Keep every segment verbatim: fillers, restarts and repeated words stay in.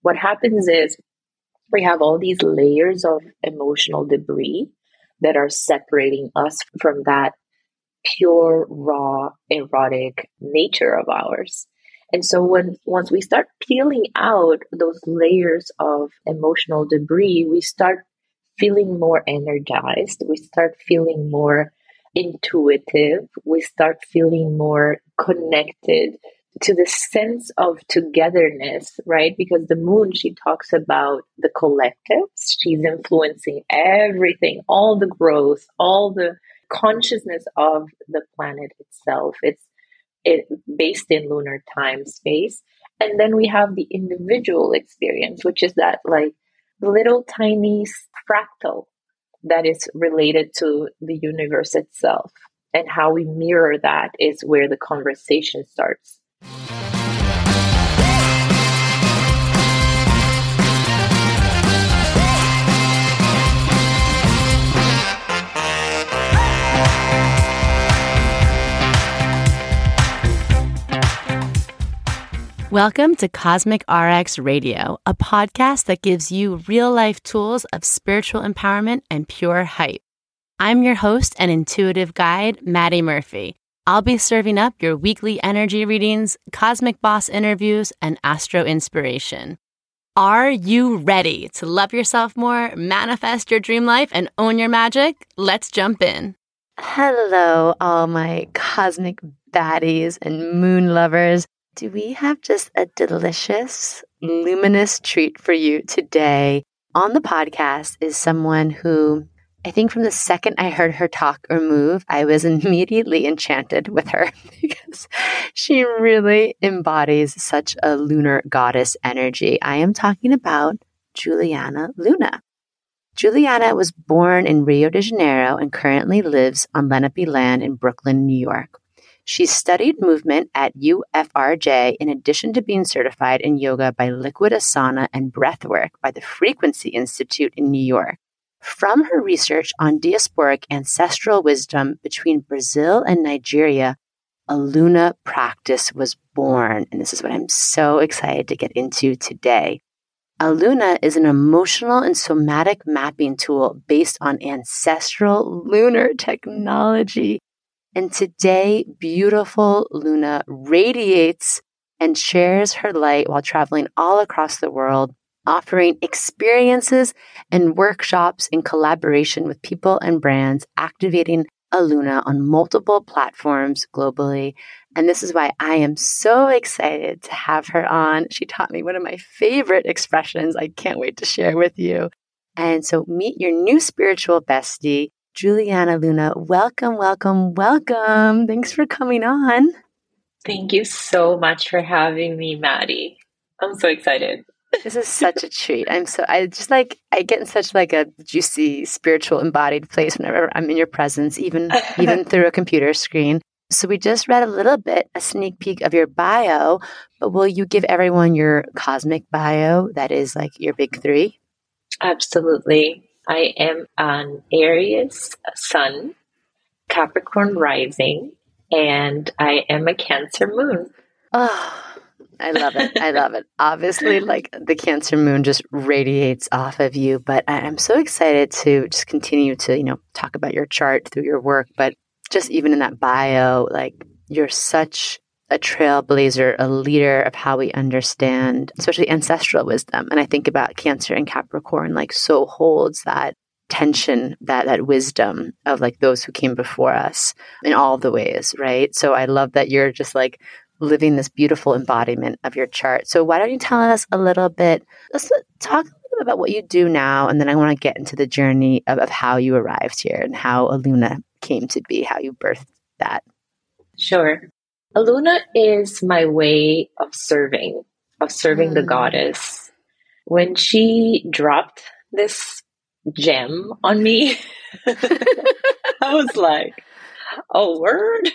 what happens is we have all these layers of emotional debris that are separating us from that pure, raw, erotic nature of ours. And so when once we start peeling out those layers of emotional debris, we start feeling more energized. We start feeling more intuitive. We start feeling more connected to the sense of togetherness, right? Because the moon, she talks about the collective. She's influencing everything, all the growth, all the consciousness of the planet itself. It's it, based in lunar time space. And then we have the individual experience, which is that like little tiny fractal that is related to the universe itself. And how we mirror that is where the conversation starts. Welcome to Cosmic R X Radio, a podcast that gives you real-life tools of spiritual empowerment and pure hype. I'm your host and intuitive guide, Maddie Murphy. I'll be serving up your weekly energy readings, cosmic boss interviews, and astro inspiration. Are you ready to love yourself more, manifest your dream life, and own your magic? Let's jump in. Hello, all my cosmic baddies and moon lovers. Do we have just a delicious, luminous treat for you today? On the podcast is someone who, I think from the second I heard her talk or move, I was immediately enchanted with her because she really embodies such a lunar goddess energy. I am talking about Juliana Luna. Juliana was born in Rio de Janeiro and currently lives on Lenape land in Brooklyn, New York. She studied movement at U F R J in addition to being certified in yoga by Liquid Asana and breathwork by the Frequency Institute in New York. From her research on diasporic ancestral wisdom between Brazil and Nigeria, a Luna practice was born. And this is what I'm so excited to get into today. A Luna is an emotional and somatic mapping tool based on ancestral lunar technology. And today, beautiful Luna radiates and shares her light while traveling all across the world, offering experiences and workshops in collaboration with people and brands, activating a Luna on multiple platforms globally. And this is why I am so excited to have her on. She taught me one of my favorite expressions I can't wait to share with you. And so meet your new spiritual bestie, Juliana Luna. Welcome, welcome, welcome. Thanks for coming on. Thank you so much for having me, Maddie. I'm so excited. This is such a treat. I'm so, I just like, I get in such like a juicy, spiritual, embodied place whenever I'm in your presence, even, even through a computer screen. So we just read a little bit, a sneak peek of your bio, but will you give everyone your cosmic bio? That is like your big three. Absolutely. I am an Aries sun, Capricorn rising, and I am a Cancer moon. Oh, I love it. I love it. Obviously, like the Cancer moon just radiates off of you, but I'm so excited to just continue to, you know, talk about your chart through your work, but just even in that bio, like you're such a trailblazer, a leader of how we understand, especially ancestral wisdom. And I think about Cancer and Capricorn, like so holds that tension, that that wisdom of like those who came before us in all the ways, right? So I love that you're just like living this beautiful embodiment of your chart. So why don't you tell us a little bit, let's talk a little bit about what you do now, and then I want to get into the journey of, of how you arrived here and how a Luna came to be, how you birthed that. Sure. A Luna is my way of serving, of serving mm. the goddess. When she dropped this gem on me, I was like, oh, word?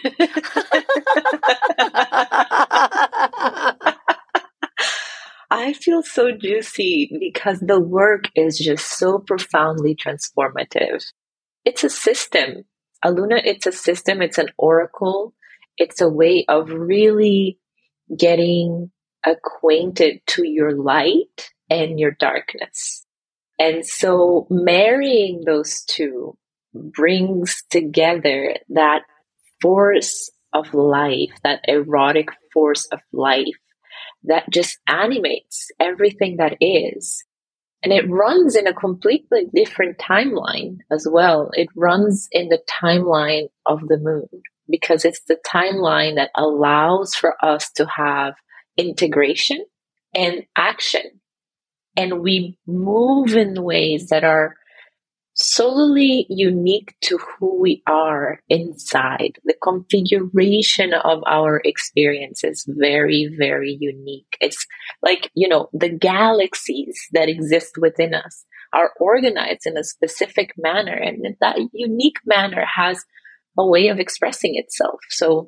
I feel so juicy because the work is just so profoundly transformative. It's a system. A Luna, it's a system. It's an oracle. It's a way of really getting acquainted to your light and your darkness. And so marrying those two brings together that force of life, that erotic force of life that just animates everything that is. And it runs in a completely different timeline as well. It runs in the timeline of the moon because it's the timeline that allows for us to have integration and action. And we move in ways that are solely unique to who we are inside. The configuration of our experience is very, very unique. It's like, you know, the galaxies that exist within us are organized in a specific manner, and that unique manner has a way of expressing itself. So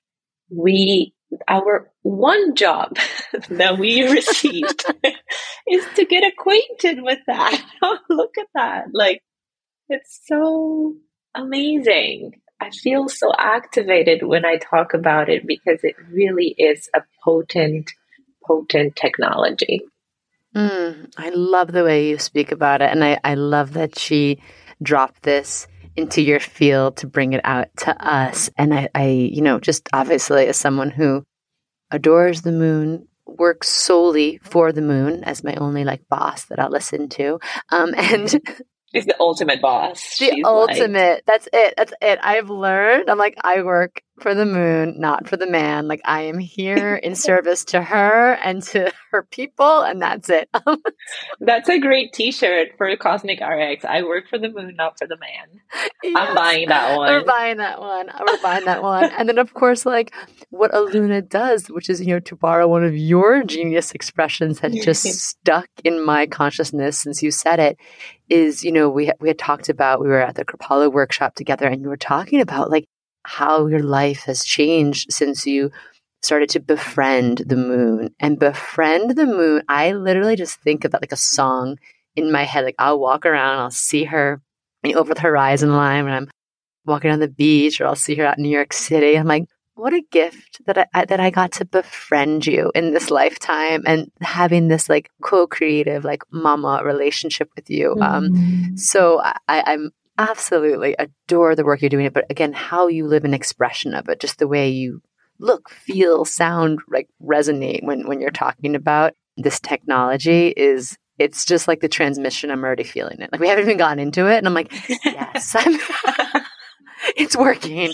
we, our one job that we received is to get acquainted with that. Look at that. Like, it's so amazing. I feel so activated when I talk about it because it really is a potent, potent technology. Mm, I love the way you speak about it. And I, I love that she dropped this into your field to bring it out to us. And I, I, you know, just obviously as someone who adores the moon, works solely for the moon as my only like boss that I'll listen to. Um, and She's the ultimate boss. The She's ultimate. Like... That's it. That's it. I've learned. I'm like, I work for the moon, not for the man. Like, I am here in service to her and to her people, and that's it. That's a great T-shirt for Cosmic R X. I work for the moon, not for the man. Yes. I'm buying that one. We're buying that one. We're buying that one. And then, of course, like what Aluna does, which is, you know, to borrow one of your genius expressions that just stuck in my consciousness since you said it, is, you know, we we had talked about, we were at the Kripalu workshop together, and you were talking about like how your life has changed since you started to befriend the moon. And befriend the moon, I literally just think of that like a song in my head. Like, I'll walk around, I'll see her over the horizon line when I'm walking on the beach, or I'll see her out in New York City. I'm like, what a gift that I that I got to befriend you in this lifetime, and having this like co-creative like mama relationship with you. Mm-hmm. Um, so I, I'm absolutely adore the work you're doing, but again, how you live an expression of it, just the way you look, feel, sound, like resonate when when you're talking about this technology is. It's just like the transmission. I'm already feeling it. Like, we haven't even gotten into it, and I'm like, yes, I'm it's working.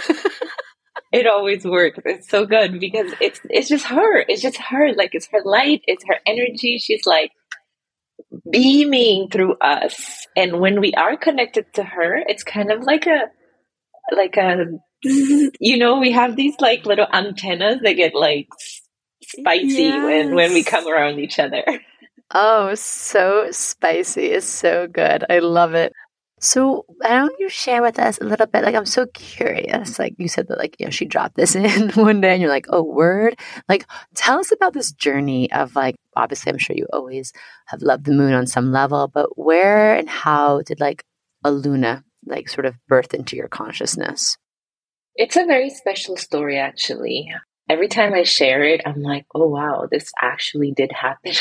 It always works. It's so good because it's it's just her. It's just her. Like, it's her light. It's her energy. She's like beaming through us. And when we are connected to her, it's kind of like a like a you know, we have these like little antennas that get like spicy yes. when when we come around each other. Oh, so spicy. It's so good. I love it. So why don't you share with us a little bit? Like, I'm so curious. Like, you said that, like, you know, she dropped this in one day and you're like, oh, word. Like, tell us about this journey of, like, obviously, I'm sure you always have loved the moon on some level, but where and how did, like, Aluna, like, sort of birth into your consciousness? It's a very special story, actually. Every time I share it, I'm like, oh, wow, this actually did happen.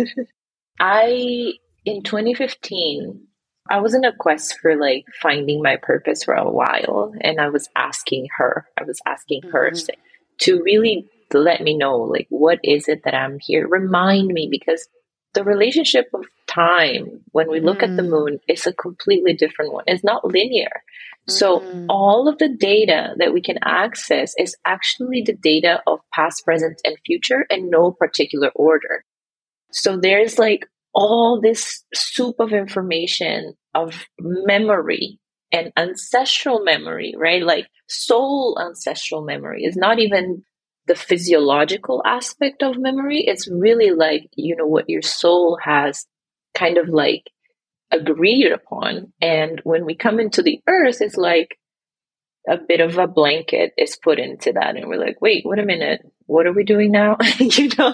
I, in twenty fifteen, I was in a quest for like finding my purpose for a while. And I was asking her, I was asking mm-hmm. her to really let me know, like, what is it that I'm here? Remind me, because the relationship of time, when we look mm. at the moon, is a completely different one. It's not linear. So mm. all of the data that we can access is actually the data of past, present, and future in no particular order. So there's like all this soup of information of memory and ancestral memory, right? Like soul ancestral memory is not even the physiological aspect of memory. It's really like, you know, what your soul has kind of like agreed upon. And when we come into the earth, it's like a bit of a blanket is put into that. And we're like, wait, wait a minute. What are we doing now? You know,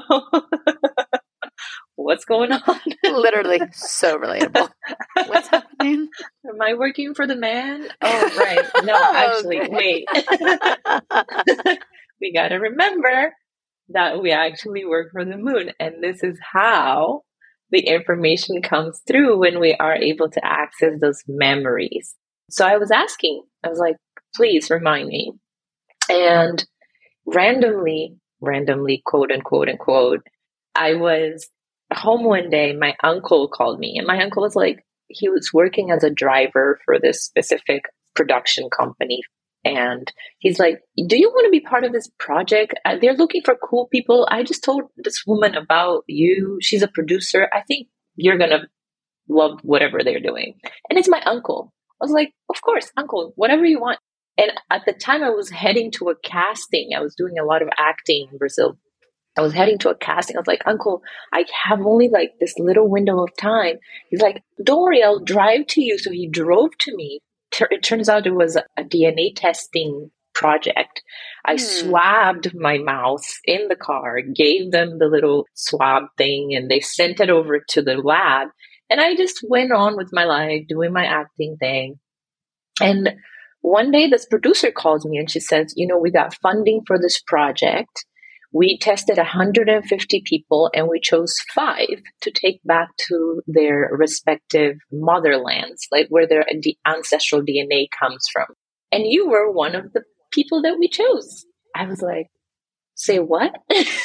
what's going on? Literally so relatable. What's happening? Am I working for the man? Oh, right. No, actually, wait. We got to remember that we actually work for the moon. And this is how the information comes through when we are able to access those memories. So I was asking, I was like, please remind me. And randomly, randomly, quote unquote, unquote, I was home one day. My uncle called me, and my uncle was like, he was working as a driver for this specific production company. And he's like, do you want to be part of this project? Uh, they're looking for cool people. I just told this woman about you. She's a producer. I think you're going to love whatever they're doing. And it's my uncle. I was like, of course, uncle, whatever you want. And at the time I was heading to a casting. I was doing a lot of acting in Brazil. I was heading to a casting. I was like, uncle, I have only like this little window of time. He's like, don't worry, I'll drive to you. So he drove to me. It turns out it was a D N A testing project. I hmm. swabbed my mouth in the car, gave them the little swab thing, and they sent it over to the lab. And I just went on with my life, doing my acting thing. And one day this producer calls me and she says, you know, we got funding for this project. We tested one hundred fifty people and we chose five to take back to their respective motherlands, like where their d- ancestral D N A comes from. And you were one of the people that we chose. I was like, say what?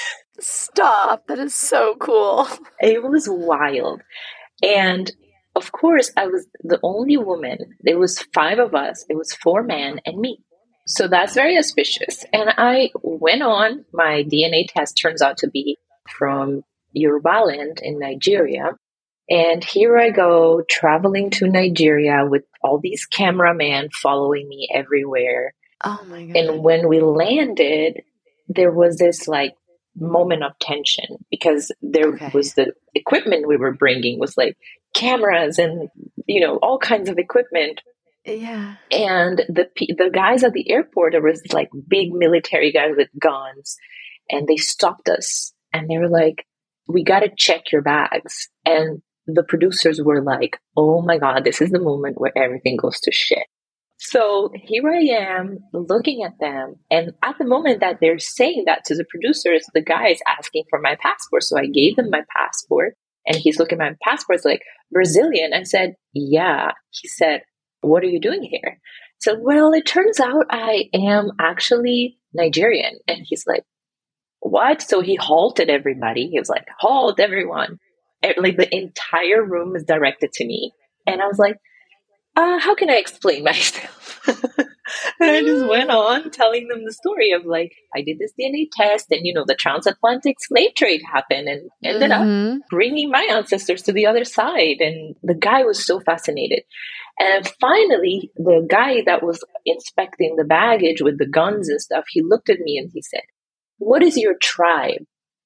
Stop. That is so cool. It was wild. And of course, I was the only woman. There was five of us. It was four men and me. So that's very auspicious. And I went on. My D N A test turns out to be from Yorubaland in Nigeria. And here I go traveling to Nigeria with all these cameramen following me everywhere. Oh my God. And when we landed, there was this like moment of tension because there okay. was the equipment we were bringing was like cameras and, you know, all kinds of equipment. Yeah. And the the guys at the airport, there was like big military guys with guns, and they stopped us and they were like, we got to check your bags. And the producers were like, oh my God, this is the moment where everything goes to shit. So here I am looking at them. And at the moment that they're saying that to the producers, the guy is asking for my passport. So I gave them my passport and he's looking at my passport. It's like, Brazilian. I said, yeah. He said, what are you doing here? So, well, it turns out I am actually Nigerian. And he's like, what? So he halted everybody. He was like, halt everyone. Like the entire room is directed to me. And I was like, uh, how can I explain myself? And I just went on telling them the story of like, I did this D N A test and, you know, the transatlantic slave trade happened and ended mm-hmm. up bringing my ancestors to the other side. And the guy was so fascinated. And finally, the guy that was inspecting the baggage with the guns and stuff, he looked at me and he said, what is your tribe?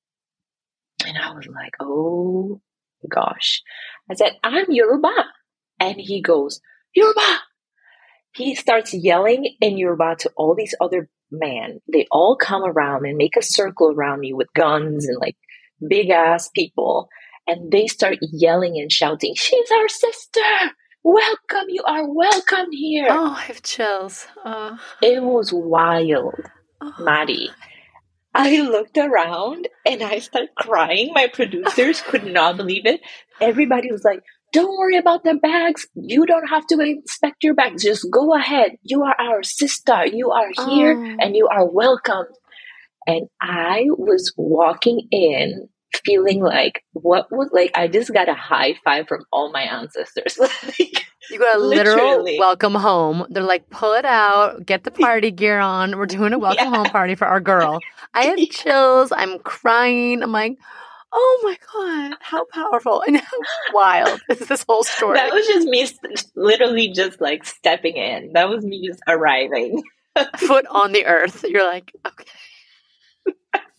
And I was like, oh gosh. I said, I'm Yoruba. And he goes, Yoruba. He starts yelling in Yoruba to all these other men. They all come around and make a circle around me with guns and like big ass people. And they start yelling and shouting, she's our sister. Welcome. You are welcome here. Oh, I have chills. Oh. It was wild, oh. Maddie. I looked around and I started crying. My producers could not believe it. Everybody was like, don't worry about the bags. You don't have to inspect your bags. Just go ahead. You are our sister. You are here oh. and you are welcome. And I was walking in feeling like, what was like, I just got a high five from all my ancestors. Like, you got a literal welcome home. They're like, pull it out, get the party gear on. We're doing a welcome yeah. home party for our girl. I had chills. I'm crying. I'm like, oh my God, how powerful and how wild is this whole story? That was just me literally just like stepping in. That was me just arriving. Foot on the earth. You're like, okay.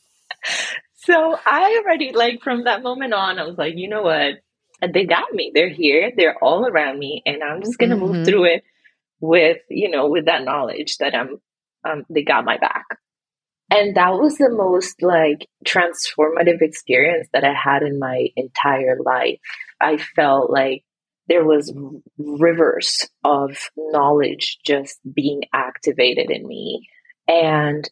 So I already, like, from that moment on, I was like, you know what? They got me. They're here. They're all around me. And I'm just going to mm-hmm. move through it with, you know, with that knowledge that I'm, um, they got my back. And that was the most, like, transformative experience that I had in my entire life. I felt like there was rivers of knowledge just being activated in me. And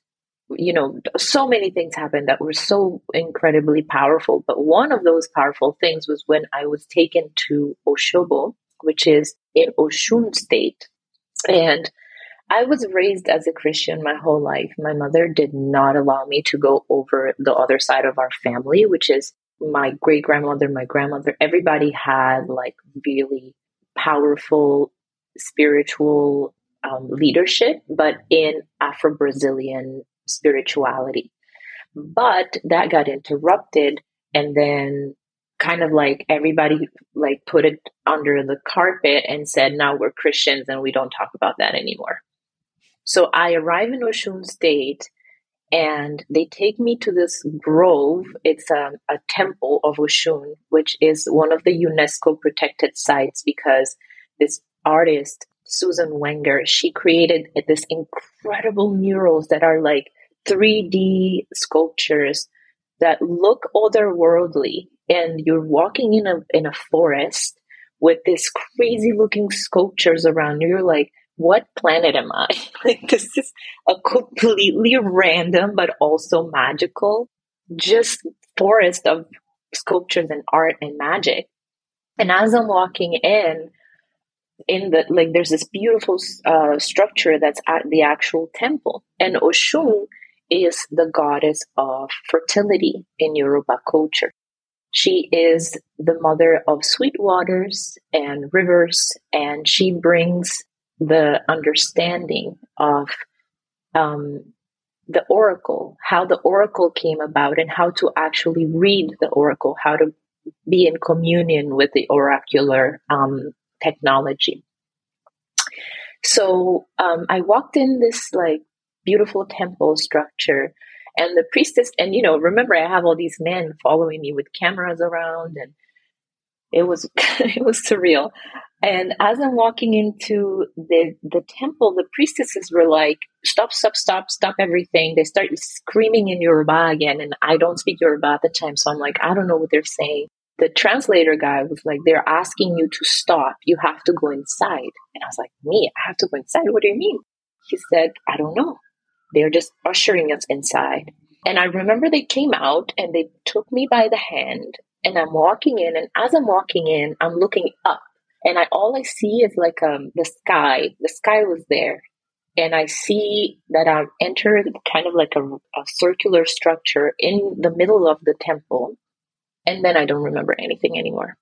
you know, so many things happened that were so incredibly powerful. But one of those powerful things was when I was taken to Osogbo, which is in Osun State. And I was raised as a Christian my whole life. My mother did not allow me to go over the other side of our family, which is my great grandmother, my grandmother. Everybody had like really powerful spiritual um, leadership, but in Afro-Brazilian spirituality. But that got interrupted, and then kind of like everybody like put it under the carpet and said, now we're Christians and we don't talk about that anymore. So I arrive in Osun State, and they take me to this grove. It's a, a temple of Osun, which is one of the UNESCO protected sites because this artist, Susan Wenger, she created this incredible murals that are like three D sculptures that look otherworldly. And you're walking in a in a forest with these crazy looking sculptures around you. You're like, what planet am I? Like, this is a completely random but also magical, just forest of sculptures and art and magic. And as I'm walking in, in the like, there's this beautiful uh, structure that's at the actual temple, and Osun is the goddess of fertility in Yoruba culture. She is the mother of sweet waters and rivers, and she brings the understanding of um, the oracle, how the oracle came about, and how to actually read the oracle, how to be in communion with the oracular um, technology. So um, I walked in this like beautiful temple structure, and the priestess, and you know, remember I have all these men following me with cameras around, and it was it was surreal. And as I'm walking into the the temple, the priestesses were like, stop, stop, stop, stop everything. They start screaming in Yoruba again, and I don't speak Yoruba at the time, so I'm like, I don't know what they're saying. The translator guy was like, they're asking you to stop. You have to go inside. And I was like, me, I have to go inside? What do you mean? He said, I don't know. They're just ushering us inside. And I remember they came out and they took me by the hand, and I'm walking in. And as I'm walking in, I'm looking up, and I all I see is like um the sky. The sky was there. And I see that I've entered kind of like a, a circular structure in the middle of the temple. And then I don't remember anything anymore.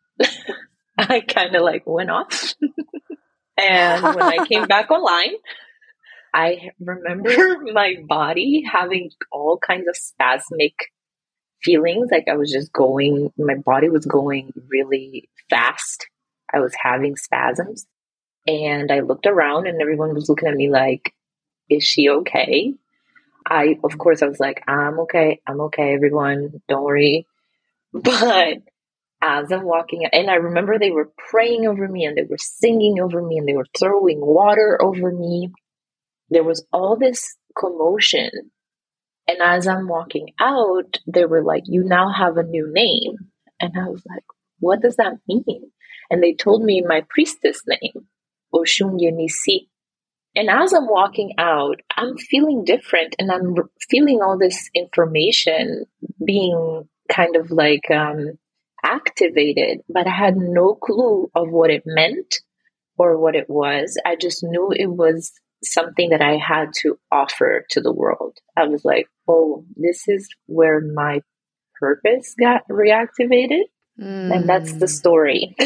I kind of like went off. And when I came back online, I remember my body having all kinds of spasmic feelings. Like I was just going, my body was going really fast. I was having spasms. And I looked around and everyone was looking at me like, is she okay? I, of course, I was like, I'm okay. I'm okay, everyone. Don't worry. But as I'm walking, and I remember they were praying over me, and they were singing over me, and they were throwing water over me. There was all this commotion. And as I'm walking out, they were like, you now have a new name. And I was like, what does that mean? And they told me my priestess name, Osun Yemisi. And as I'm walking out, I'm feeling different, and I'm feeling all this information being kind of like um, activated, but I had no clue of what it meant or what it was. I just knew it was something that I had to offer to the world. I was like, oh, this is where my purpose got reactivated. Mm. And that's the story.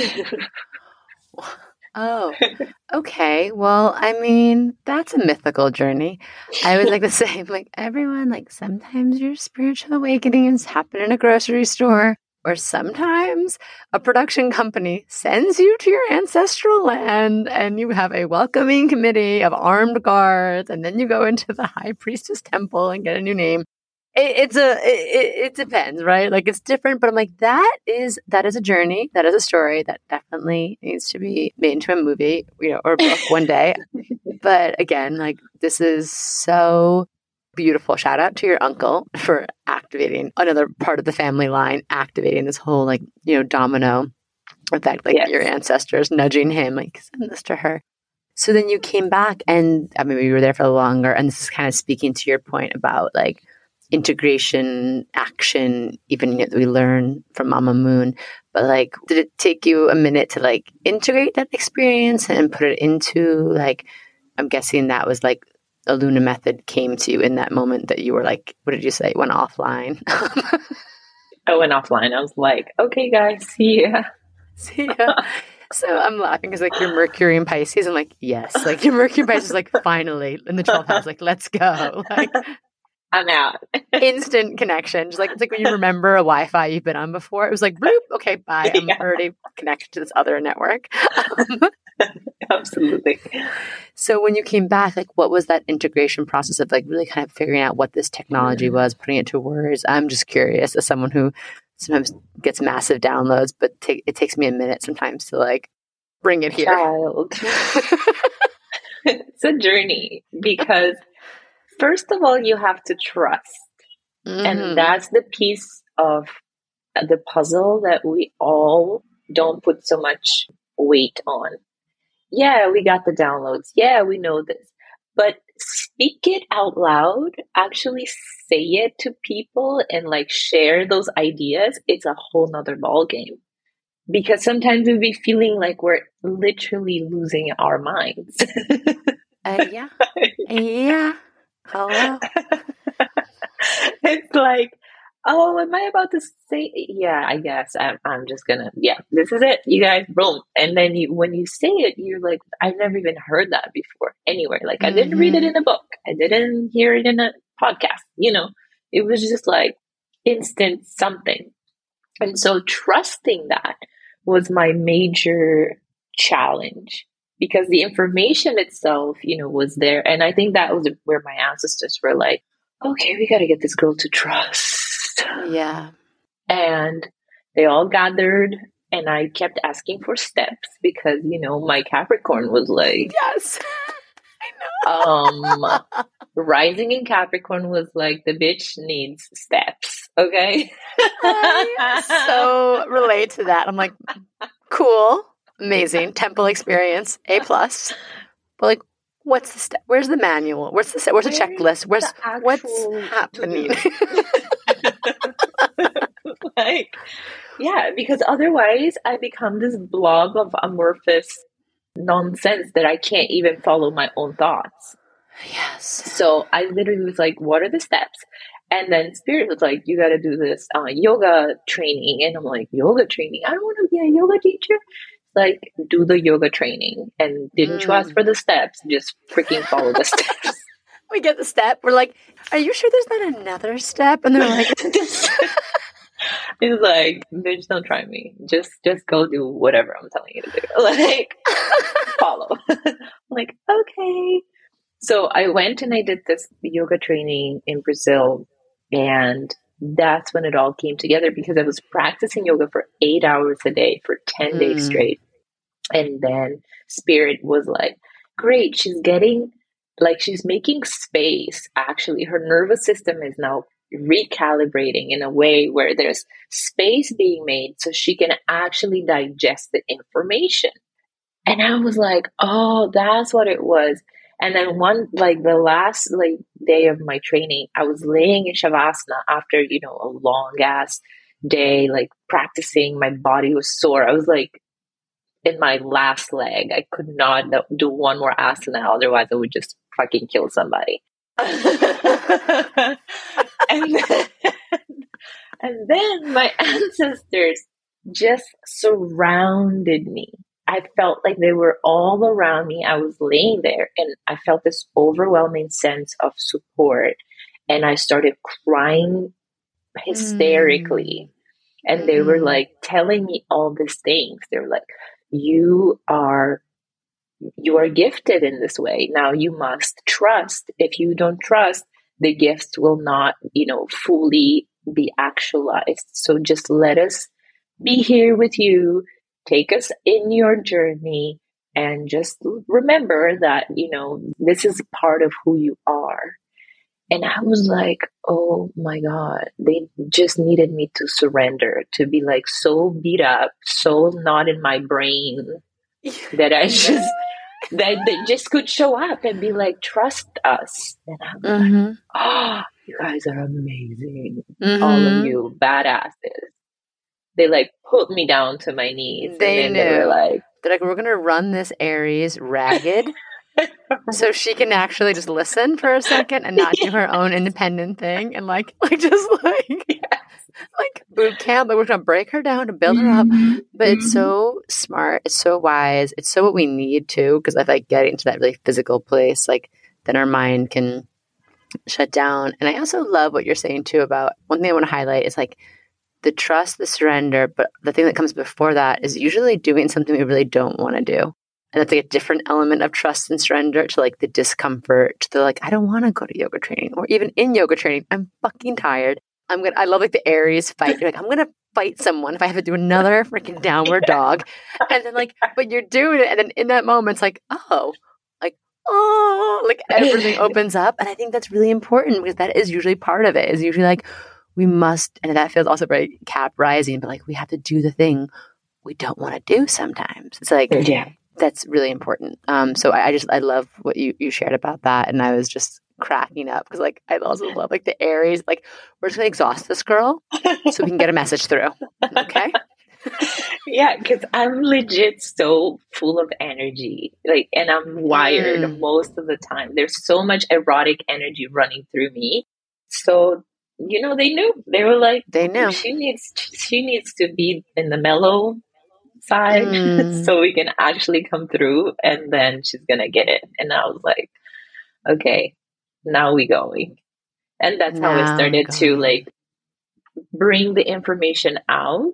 Oh, okay. Well, I mean, that's a mythical journey. I was like the same, like everyone, like sometimes your spiritual awakenings happen in a grocery store, or sometimes a production company sends you to your ancestral land and you have a welcoming committee of armed guards, and then you go into the high priestess temple and get a new name. It, it's a, it, it depends, right? Like it's different, but I'm like, that is, that is a journey. That is a story that definitely needs to be made into a movie, you know, or a book one day. But again, like this is so beautiful. Shout out to your uncle for activating another part of the family line, activating this whole like, you know, domino effect, like yes. Your ancestors nudging him, like send this to her. So then you came back and I mean, you were there for longer. And this is kind of speaking to your point about like integration, action, even that we learn from Mama Moon. But like, did it take you a minute to like integrate that experience and put it into like, I'm guessing that was like a Luna method came to you in that moment that you were like, what did you say? Went offline. I went offline. I was like, okay, guys, see ya. See ya. So I'm laughing because like your Mercury in Pisces, I'm like, yes. Like your Mercury in Pisces is like, finally, in the twelfth house, like, let's go. Like, I'm out. Instant connection. Just like, it's like when you remember a Wi-Fi you've been on before. It was like, bloop, okay, bye. I'm yeah. already connected to this other network. Um, Absolutely. So when you came back, like what was that integration process of like really kind of figuring out what this technology mm-hmm. was, putting it to words? I'm just curious as someone who sometimes gets massive downloads, but t- it takes me a minute sometimes to like bring it here. Child. It's a journey because first of all, you have to trust. Mm-hmm. And that's the piece of the puzzle that we all don't put so much weight on. Yeah, we got the downloads. Yeah, we know this. But speak it out loud, actually say it to people and like share those ideas. It's a whole nother ball game. Because sometimes we'll be feeling like we're literally losing our minds. uh, yeah. Yeah. Hello. It's like, oh, am I about to say? Yeah, I guess I'm, I'm just gonna, yeah, this is it. You guys, boom. And then you, when you say it, you're like, I've never even heard that before anywhere. Like, mm-hmm. I didn't read it in a book. I didn't hear it in a podcast. You know, it was just like instant something. And so trusting that was my major challenge because the information itself, you know, was there. And I think that was where my ancestors were like, okay, we got to get this girl to trust. Yeah. And they all gathered and I kept asking for steps because, you know, my Capricorn was like, yes, I know. um, rising in Capricorn was like, the bitch needs steps. Okay. I so relate to that. I'm like, cool, amazing, temple experience, A plus. But like, what's the step? Where's the manual? Where's the where's the Where's checklist? Where's what's happening? Like, yeah, because otherwise I become this blob of amorphous nonsense that I can't even follow my own thoughts. Yes. So I literally was like, what are the steps? And then Spirit was like, you got to do this uh, yoga training. And I'm like, yoga training? I don't want to be a yoga teacher. Like, do the yoga training. And didn't mm. you ask for the steps? Just freaking follow the steps. We get the step. We're like, are you sure there's not another step? And they're like, it's like, bitch, don't try me. Just just go do whatever I'm telling you to do. Like, follow. I'm like, okay. So I went and I did this yoga training in Brazil. And that's when it all came together because I was practicing yoga for eight hours a day for ten mm. days straight. And then Spirit was like, great, she's getting, like she's making space. Actually, her nervous system is now recalibrating in a way where there's space being made so she can actually digest the information. And I was like, oh, that's what it was. And then one, like the last like day of my training, I was laying in Shavasana after, you know, a long ass day, like practicing. My body was sore. I was like in my last leg. I could not do one more asana. Otherwise I would just fucking kill somebody. and, then, and then my ancestors just surrounded me. I felt like they were all around me. I was laying there and I felt this overwhelming sense of support. And I started crying hysterically. Mm. And they were like telling me all these things. They were like, you are, you are gifted in this way. Now you must trust. If you don't trust, the gifts will not, you know, fully be actualized. So just let us be here with you. Take us in your journey and just remember that, you know, this is part of who you are. And I was like, oh my God, they just needed me to surrender, to be like so beat up, so not in my brain that I just that they just could show up and be like, trust us. And I'm Mm-hmm. like, oh, you guys are amazing. Mm-hmm. All of you badasses. They like put me down to my knees. They and then knew. They were like, they're like, we're going to run this Aries ragged so she can actually just listen for a second and not do her own independent thing. And like, like just like, yes. like boot camp, like we're going to break her down to build her up. But it's so smart. It's so wise. It's so what we need to, because I feel like getting to that really physical place, like then our mind can shut down. And I also love what you're saying too about one thing I want to highlight is like the trust, the surrender. But the thing that comes before that is usually doing something we really don't want to do. And that's like a different element of trust and surrender to like the discomfort, to the like, I don't want to go to yoga training, or even in yoga training, I'm fucking tired. I'm gonna. I love like the Aries fight. You're like, I'm gonna fight someone if I have to do another freaking downward dog, and then like, but you're doing it, and then in that moment, it's like, oh, like, oh, like everything opens up, and I think that's really important because that is usually part of it. Is usually like we must, and that feels also very Cap rising, but like we have to do the thing we don't want to do sometimes. It's like, yeah, that's really important. Um, so I, I just I love what you you shared about that, and I was just cracking up because like I also love like the Aries, like we're just gonna exhaust this girl so we can get a message through. Okay. Yeah, because I'm legit so full of energy, like, and I'm wired Mm. most of the time. There's so much erotic energy running through me. So, you know, they knew. They were like, They knew. she needs she needs to be in the mellow side Mm. so we can actually come through, and then she's gonna get it. And I was like, okay, now we going. And that's how I Now started to going. like bring the information out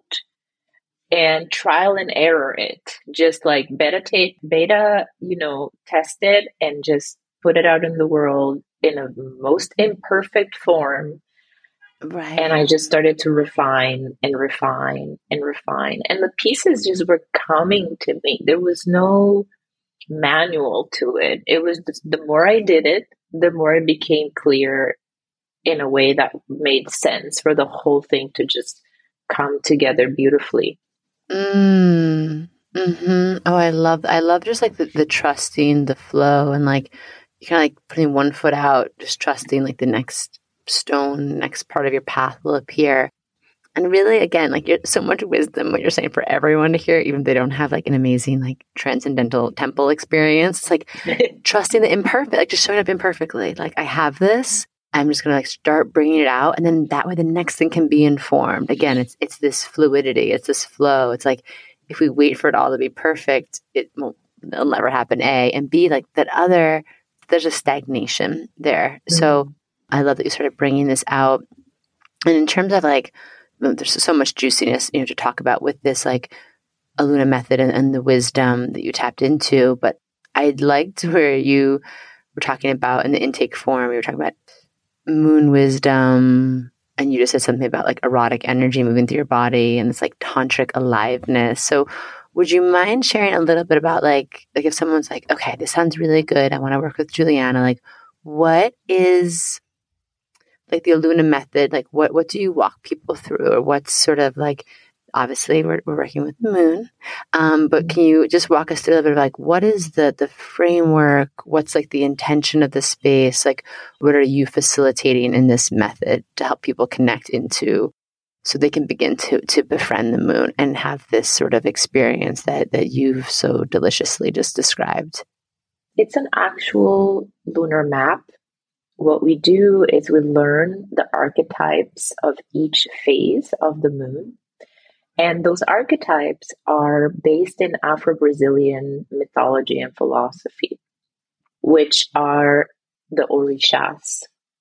and trial and error it, just like beta tape, beta, you know, test it and just put it out in the world in a most imperfect form. Right. And I just started to refine and refine and refine. And the pieces just were coming to me. There was no manual to it. It was just, the more I did it, the more it became clear in a way that made sense for the whole thing to just come together beautifully. Mm. Mm-hmm. Oh, I love I love just like the, the trusting the flow, and like you kind of like putting one foot out, just trusting like the next stone, next part of your path will appear. And really, again, like you're so much wisdom what you're saying for everyone to hear, even if they don't have like an amazing like transcendental temple experience. It's like trusting the imperfect, like just showing up imperfectly. Like I have this. I'm just gonna like start bringing it out, and then that way the next thing can be informed. Again, it's it's this fluidity, it's this flow. It's like if we wait for it all to be perfect, it won't, it'll never happen. A and B, like that other, there's a stagnation there. Mm-hmm. So I love that you started bringing this out. And in terms of like, there's so much juiciness, you know, to talk about with this like Aluna method and, and the wisdom that you tapped into. But I liked where you were talking about in the intake form, you were talking about moon wisdom, and you just said something about like erotic energy moving through your body and this like tantric aliveness. So would you mind sharing a little bit about like, like if someone's like, okay, this sounds really good, I want to work with Juliana, like what is like the Aluna method? Like what, what do you walk people through, or what's sort of like, obviously we're, we're working with the moon, um, but can you just walk us through a little bit of like, what is the, the framework? What's like the intention of the space? Like, what are you facilitating in this method to help people connect into, so they can begin to, to befriend the moon and have this sort of experience that, that you've so deliciously just described? It's an actual lunar map. What we do is we learn the archetypes of each phase of the moon. And those archetypes are based in Afro-Brazilian mythology and philosophy, which are the Orishas.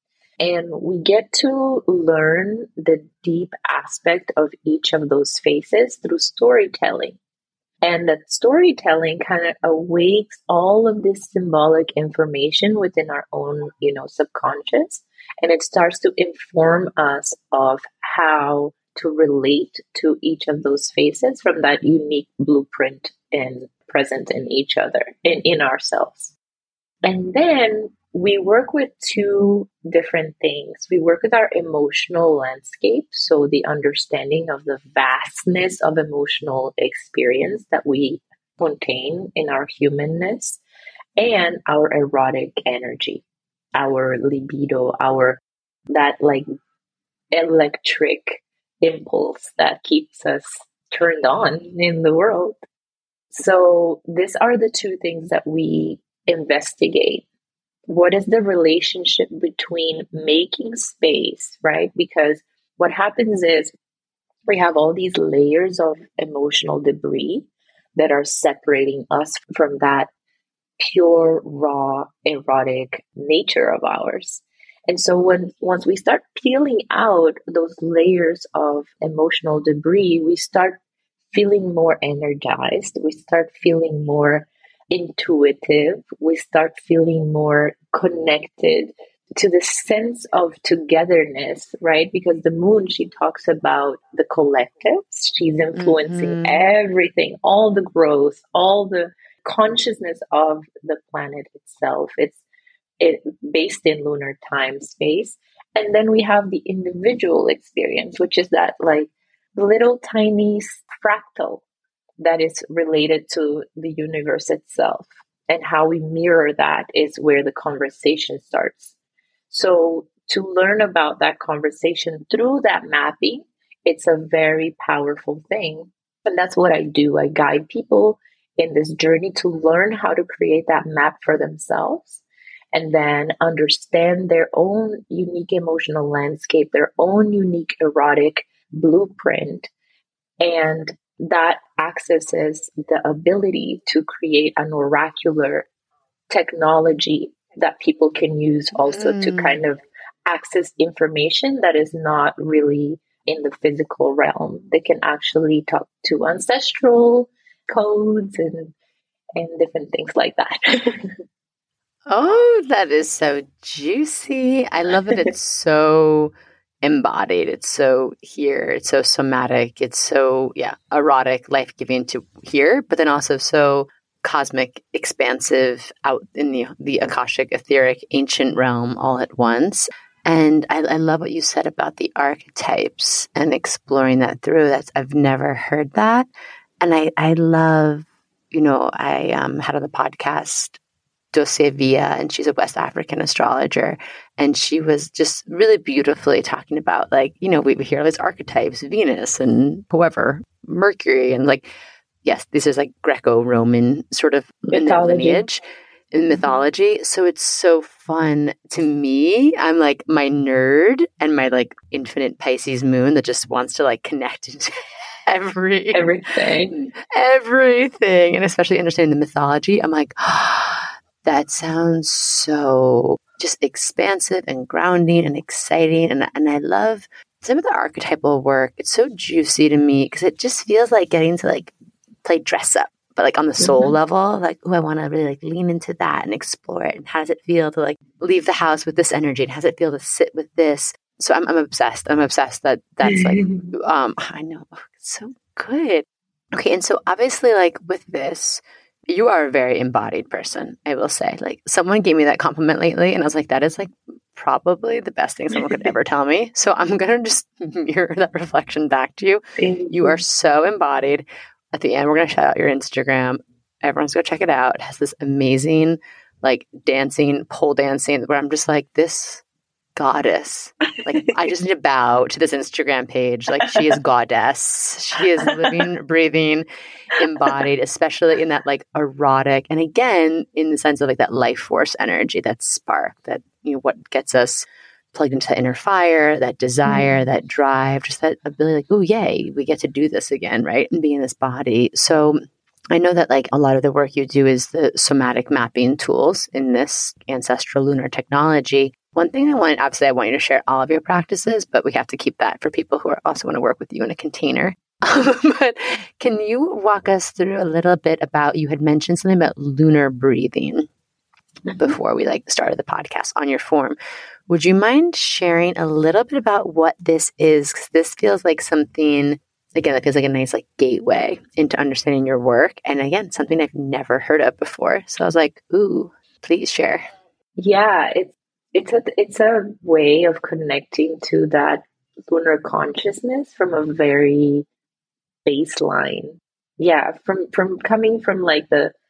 And we get to learn the deep aspect of each of those phases through storytelling. And that storytelling kind of awakes all of this symbolic information within our own, you know, subconscious. And it starts to inform us of how to relate to each of those phases from that unique blueprint and present in each other, in, in ourselves. And then we work with two different things. We work with our emotional landscape, so the understanding of the vastness of emotional experience that we contain in our humanness. and our erotic energy, our libido, our that like electric impulse that keeps us turned on in the world. So these are the two things that we investigate. What is the relationship between making space, right? Because what happens is we have all these layers of emotional debris that are separating us from that pure, raw, erotic nature of ours. And so when once we start peeling out those layers of emotional debris, we start feeling more energized. We start feeling more intuitive. We start feeling more connected to the sense of togetherness, right? Because the moon, she talks about the collectives. She's influencing Mm-hmm. everything, all the growth, all the consciousness of the planet itself. It's it based in lunar time space. And then we have the individual experience, which is that like little tiny fractal that is related to the universe itself. And how we mirror that is where the conversation starts. So to learn about that conversation through that mapping, it's a very powerful thing. And that's what I do. I guide people in this journey to learn how to create that map for themselves and then understand their own unique emotional landscape, their own unique erotic blueprint. And that accesses the ability to create an oracular technology that people can use also to Mm. kind of access information that is not really in the physical realm. They can actually talk to ancestral codes and and different things like that. Oh, that is so juicy. I love that it's so embodied. It's so here. It's so somatic. It's so, yeah, erotic, life giving to here, but then also so cosmic, expansive out in the, the Akashic, etheric, ancient realm all at once. And I, I love what you said about the archetypes and exploring that through. That's I've never heard that. And I, I love, you know, I um, had on the podcast Dose Via, and she's a West African astrologer. And she was just really beautifully talking about, like, you know, we hear all these archetypes, Venus and whoever, Mercury, and like, yes, this is like Greco-Roman sort of in their lineage, in mythology. So it's so fun to me. I'm like my nerd and my like infinite Pisces moon that just wants to like connect into every Everything. everything. And especially understanding the mythology. I'm like, oh, that sounds so just expansive and grounding and exciting. And, and I love some of the archetypal work. It's so juicy to me because it just feels like getting to like play dress up, but like on the soul Mm-hmm. level, like, oh, I want to really like lean into that and explore it. And how does it feel to like leave the house with this energy? And how does it feel to sit with this? So I'm, I'm obsessed. I'm obsessed that that's like, um, I know, oh, it's so good. Okay. And so obviously like with this, you are a very embodied person, I will say. Like someone gave me that compliment lately and I was like, that is like probably the best thing someone could ever tell me. So I'm going to just mirror that reflection back to you. Thank You are so embodied. At the end, we're going to shout out your Instagram. Everyone's going to check it out. It has this amazing like dancing, pole dancing where I'm just like, this goddess. Like I just need to bow to this Instagram page. Like she is goddess. She is living, breathing, embodied, especially in that like erotic. And again, in the sense of like that life force energy, that spark, that, you know, what gets us plugged into that inner fire, that desire, mm-hmm. that drive, just that ability like, oh, yay, we get to do this again, right? And be in this body. So I know that like a lot of the work you do is the somatic mapping tools in this ancestral lunar technology. One thing I want, obviously I want you to share all of your practices, but we have to keep that for people who are also want to work with you in a container. But can you walk us through a little bit about, you had mentioned something about lunar breathing mm-hmm. before we like started the podcast on your form. Would you mind sharing a little bit about what this is? Because this feels like something, again, that feels like a nice like gateway into understanding your work. And again, something I've never heard of before. So I was like, ooh, please share. Yeah, it's it's a it's a way of connecting to that lunar consciousness from a very baseline. Yeah, from from coming from like the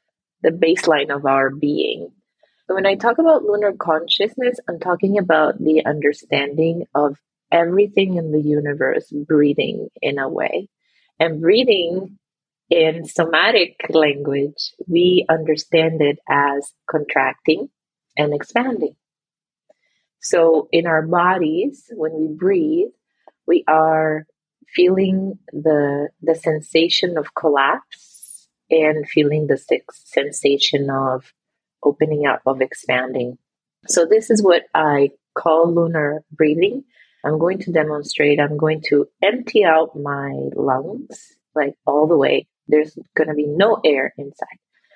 the baseline of our being. When I talk about lunar consciousness, I'm talking about the understanding of everything in the universe breathing in a way. And breathing in somatic language, we understand it as contracting and expanding. So in our bodies, when we breathe, we are feeling the, the sensation of collapse and feeling the sensation of opening up, of expanding. So this is what I call lunar breathing. I'm going to demonstrate. I'm going to empty out my lungs, like all the way. There's going to be no air inside.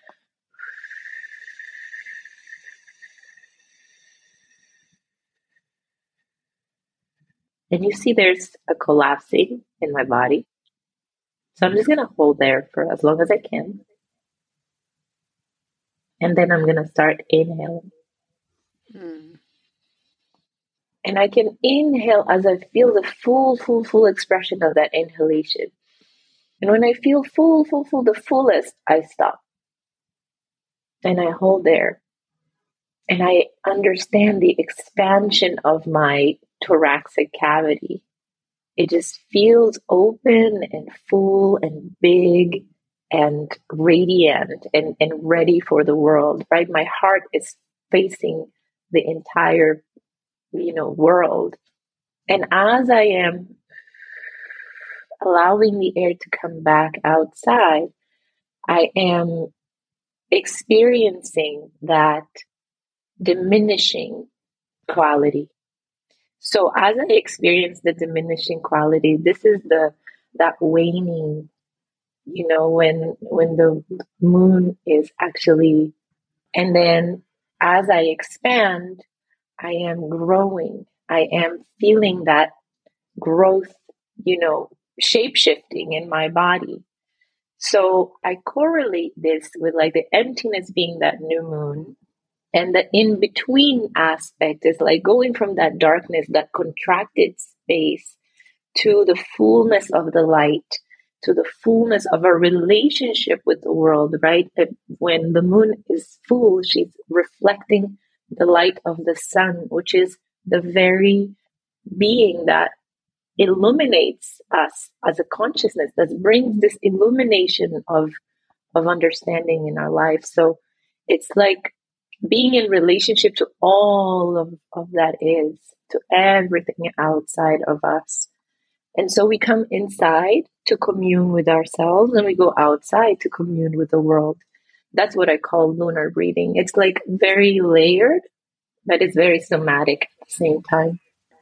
And you see there's a collapsing in my body. So I'm just going to hold there for as long as I can. And then I'm going to start inhaling. Mm. And I can inhale as I feel the full, full, full expression of that inhalation. And when I feel full, full, full, the fullest, I stop. And I hold there. And I understand the expansion of my thoracic cavity. It just feels open and full and big and radiant and, and ready for the world, right? My heart is facing the entire, you know, world. And as I am allowing the air to come back outside, I am experiencing that diminishing quality. So as I experience the diminishing quality, this is the that waning, you know, when when the moon is actually, and then as I expand, I am growing. I am feeling that growth, you know, shape-shifting in my body. So I correlate this with like the emptiness being that new moon. And the in-between aspect is like going from that darkness, that contracted space, to the fullness of the light, to the fullness of a relationship with the world, right? When the moon is full, she's reflecting the light of the sun, which is the very being that illuminates us as a consciousness, that brings this illumination of, of understanding in our life. So it's like being in relationship to all of, of that is, to everything outside of us. And so we come inside to commune with ourselves, and we go outside to commune with the world. That's what I call lunar breathing. It's like very layered, but it's very somatic at the same time.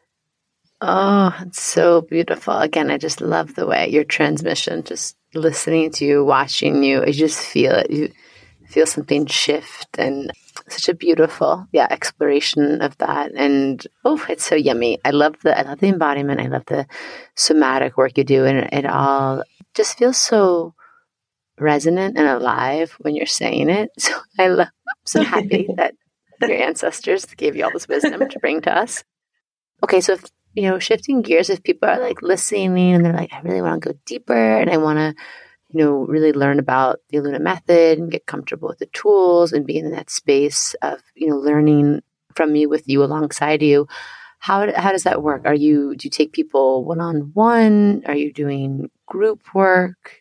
Oh, it's so beautiful. Again, I just love the way your transmission, just listening to you, watching you, I just feel it. You feel something shift, and such a beautiful, yeah, exploration of that. And oh, it's so yummy. I love the, I love the embodiment. I love the somatic work you do, and it all just feels so resonant and alive when you're saying it. So I love, I'm so happy that your ancestors gave you all this wisdom to bring to us. Okay, so if, you know, shifting gears, if people are like listening and they're like, I really want to go deeper and I want to, you know, really learn about the Luna method and get comfortable with the tools and be in that space of, you know, learning from you, with you, alongside you. How how does that work? Are you, do you take people one-on-one? Are you doing group work?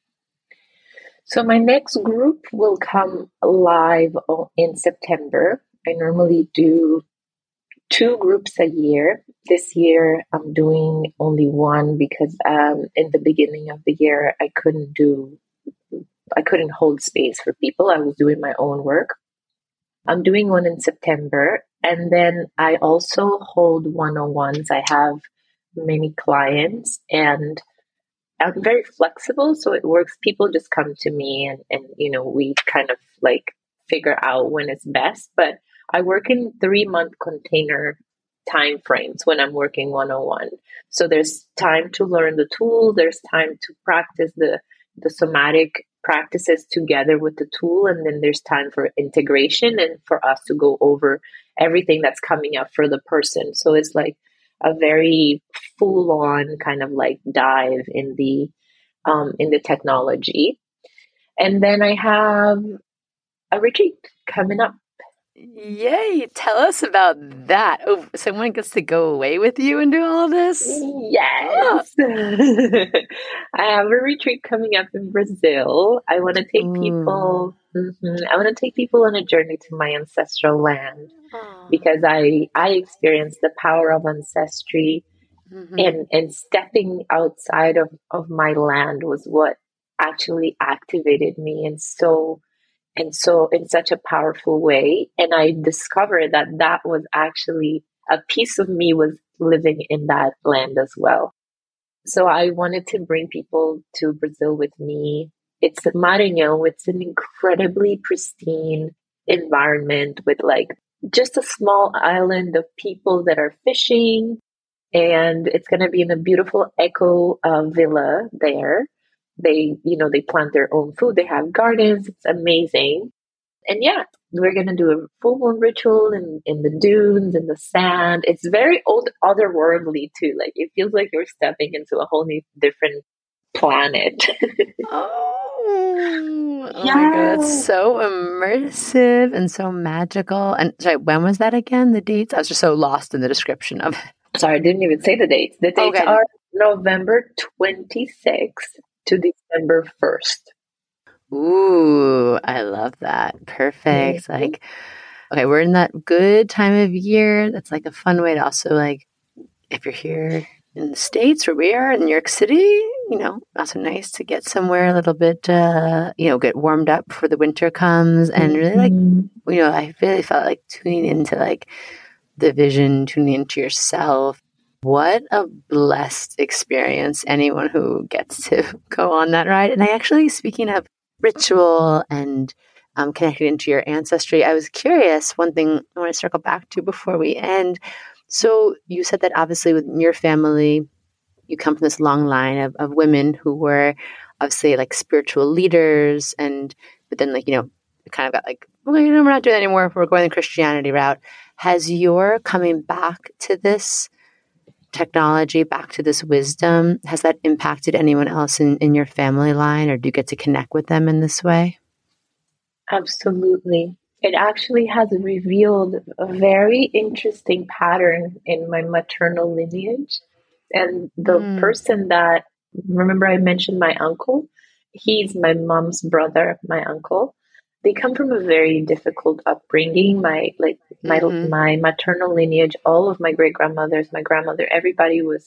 So my next group will come live in September. I normally do two groups a year. This year, I'm doing only one because um, in the beginning of the year, I couldn't do, I couldn't hold space for people. I was doing my own work. I'm doing one in September. And then I also hold one-on-ones. I have many clients and I'm very flexible. So it works. People just come to me and, and, you know, we kind of like figure out when it's best. But I work in three month container time frames when I'm working one-on-one. So there's time to learn the tool. There's time to practice the, the somatic practices together with the tool. And then there's time for integration and for us to go over everything that's coming up for the person. So it's like a very full-on kind of like dive in the, um, in the technology. And then I have a retreat coming up. Yay! Tell us about that. Oh, someone gets to go away with you and do all of this? Yes. Oh. I have a retreat coming up in Brazil. I want to take Ooh. people. Mm-hmm, I want to take people on a journey to my ancestral land oh. because I I experienced the power of ancestry, mm-hmm. and and stepping outside of of my land was what actually activated me, and so. And so in such a powerful way. And I discovered that that was actually a piece of me was living in that land as well. So I wanted to bring people to Brazil with me. It's Maranhão. It's an incredibly pristine environment with like just a small island of people that are fishing. And it's going to be in a beautiful eco uh, villa there. They, you know, they plant their own food. They have gardens. It's amazing. And yeah, we're going to do a full moon ritual in, in the dunes, in the sand. It's very old, otherworldly too. Like it feels like you're stepping into a whole new different planet. oh, oh yeah. my God. It's so immersive and so magical. And sorry, when was that again? The dates? I was just so lost in the description of it. Sorry, I didn't even say the dates. The dates okay. are November twenty-sixth to December first. Ooh, I love that. Perfect. Mm-hmm. Like, okay, we're in that good time of year. That's like a fun way to also like, if you're here in the States where we are in New York City, you know, also nice to get somewhere a little bit, uh, you know, get warmed up before the winter comes and really like, you know, I really felt like tuning into like the vision, tuning into yourself. What a blessed experience, anyone who gets to go on that ride. And I actually, speaking of ritual and um, connecting into your ancestry, I was curious, one thing I want to circle back to before we end. So you said that obviously with your family, you come from this long line of, of women who were obviously like spiritual leaders. And, but then like, you know, kind of got like, well, you know, we're not doing that anymore. We're going the Christianity route. Has your coming back to this technology, back to this wisdom, has that impacted anyone else in, in your family line, or do you get to connect with them in this way? Absolutely. It actually has revealed a very interesting pattern in my maternal lineage. And the mm. person that, remember I mentioned my uncle? He's my mom's brother, my uncle. They come from a very difficult upbringing. My like my mm-hmm. my maternal lineage, all of my great grandmothers, my grandmother, everybody was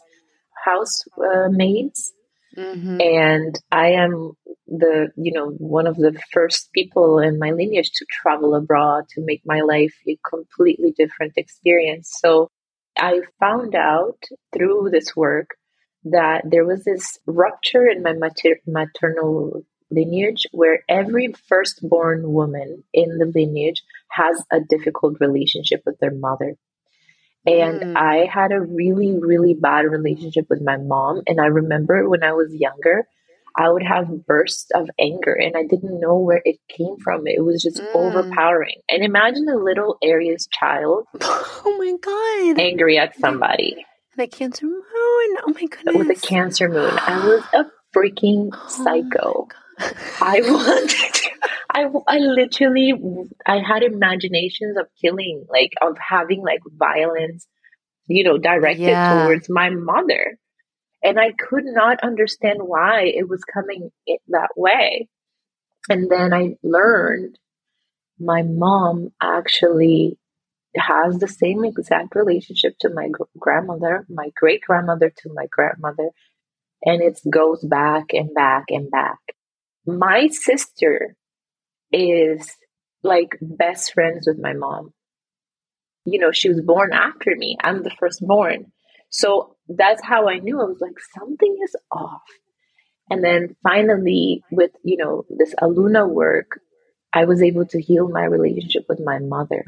housemaids, uh, mm-hmm. and I am the you know one of the first people in my lineage to travel abroad to make my life a completely different experience. So I found out through this work that there was this rupture in my mater- maternal lineage where every firstborn woman in the lineage has a difficult relationship with their mother. And mm. I had a really, really bad relationship with my mom. And I remember when I was younger, I would have bursts of anger and I didn't know where it came from. It was just mm. overpowering. And imagine a little Aries child. Oh my God. Angry at somebody. The Cancer moon. Oh my goodness. With a Cancer moon. I was a freaking psycho. Oh I wanted to, I, I literally, I had imaginations of killing, like of having like violence, you know, directed yeah. towards my mother. And I could not understand why it was coming it that way. And then I learned my mom actually has the same exact relationship to my grandmother, my great grandmother to my grandmother. And it goes back and back and back. My sister is like best friends with my mom. You know, she was born after me. I'm the firstborn. So that's how I knew. I was like, something is off. And then finally, with, you know, this Aluna work, I was able to heal my relationship with my mother.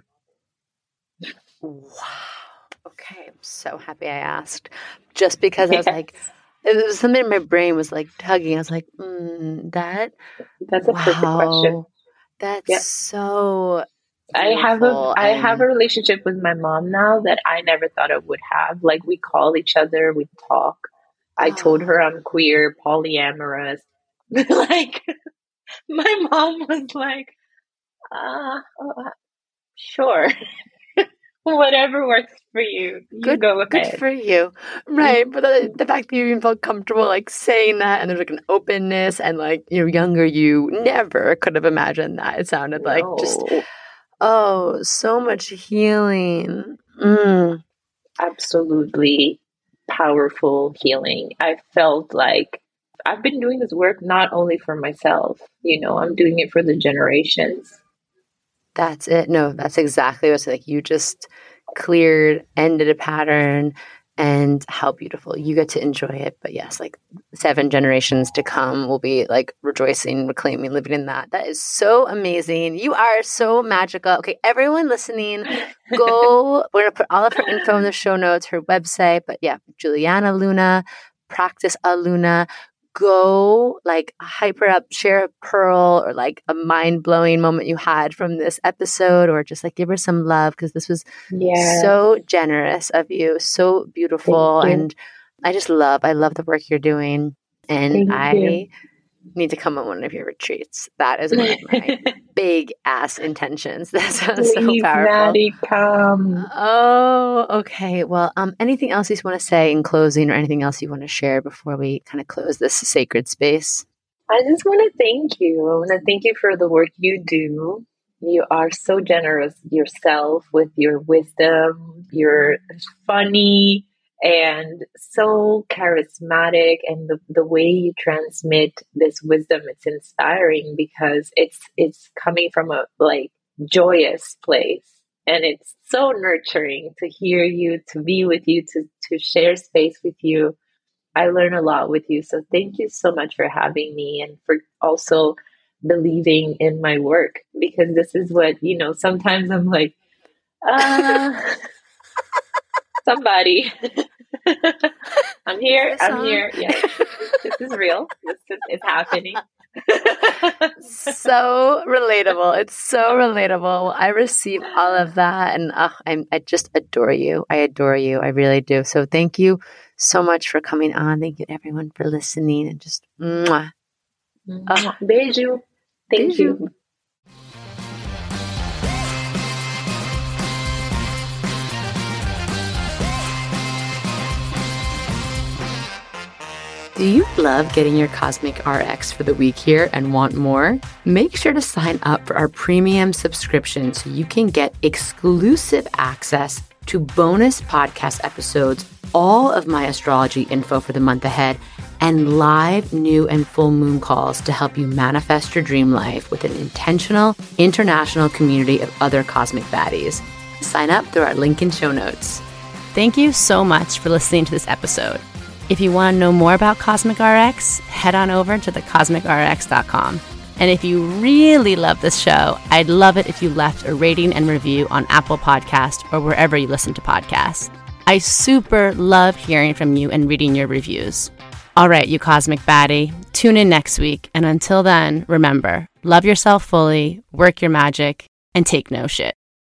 Wow. Okay. I'm so happy I asked. Just because I was yes. like, it was something in my brain was like tugging. I was like, mm, that. That's a wow, perfect question. That's yep. so. I have a I and... have a relationship with my mom now that I never thought I would have. Like we call each other, we talk. I oh. told her I'm queer, polyamorous. Like my mom was like, Uh, uh sure. Whatever works for you. You good, go ahead. Good for you. Right. But the, the fact that you even felt comfortable like saying that, and there's like an openness, and like your younger you never could have imagined that. It sounded no. like just, oh, so much healing. Mm. Absolutely powerful healing. I felt like I've been doing this work not only for myself, you know, I'm doing it for the generations. That's it. No, that's exactly what's like. You just cleared, ended a pattern, and how beautiful. You get to enjoy it. But yes, like seven generations to come will be like rejoicing, reclaiming, living in that. That is so amazing. You are so magical. Okay, everyone listening, go. We're going to put all of her info in the show notes, her website. But yeah, Juliana Luna, Practice a Luna. Go like hype her up, share a pearl or like a mind-blowing moment you had from this episode, or just like give her some love, because this was yeah. so generous of you, so beautiful. And I just love, I love the work you're doing. And Thank I you. need to come on one of your retreats. That is one of my big ass intentions. That sounds Please, so powerful. Maddie, come. Oh, okay. Well, um, anything else you want to say in closing, or anything else you want to share before we kind of close this sacred space? I just want to thank you. I want to thank you for the work you do. You are so generous yourself with your wisdom. You're funny and so charismatic, and the, the way you transmit this wisdom, it's inspiring because it's it's coming from a like joyous place, and it's so nurturing to hear you, to be with you, to to share space with you. I learn a lot with you, so thank you so much for having me, and for also believing in my work, because this is what, you know, sometimes I'm like, uh somebody. I'm here. I'm here. Yeah, this is real. This is it's happening. So relatable. It's so relatable. I receive all of that, and uh, I'm, I just adore you. I adore you. I really do. So thank you so much for coming on. Thank you, everyone, for listening, and just mwah. Uh, Beijo. Thank Beijo. you. Do you love getting your Cosmic R X for the week here and want more? Make sure to sign up for our premium subscription so you can get exclusive access to bonus podcast episodes, all of my astrology info for the month ahead, and live new and full moon calls to help you manifest your dream life with an intentional, international community of other cosmic baddies. Sign up through our link in show notes. Thank you so much for listening to this episode. If you want to know more about Cosmic R X, head on over to the cosmic r x dot com. And if you really love this show, I'd love it if you left a rating and review on Apple Podcasts or wherever you listen to podcasts. I super love hearing from you and reading your reviews. All right, you cosmic baddie, tune in next week. And until then, remember, love yourself fully, work your magic, and take no shit.